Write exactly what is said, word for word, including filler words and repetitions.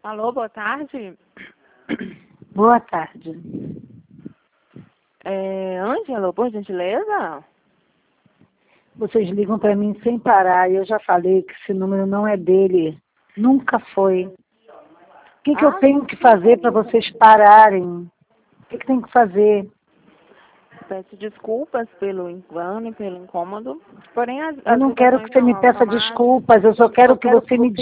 Alô, boa tarde. Boa tarde. É, Ângela, por gentileza? Vocês ligam para mim sem parar e eu já falei que esse número não é dele. Nunca foi. O que, que Ah, eu tenho que fazer para vocês pararem? O que, que tem que fazer? Peço desculpas pelo engano e pelo incômodo, porém as, Eu as não quero ligações que você são me peça automáticas. desculpas, eu só quero que você me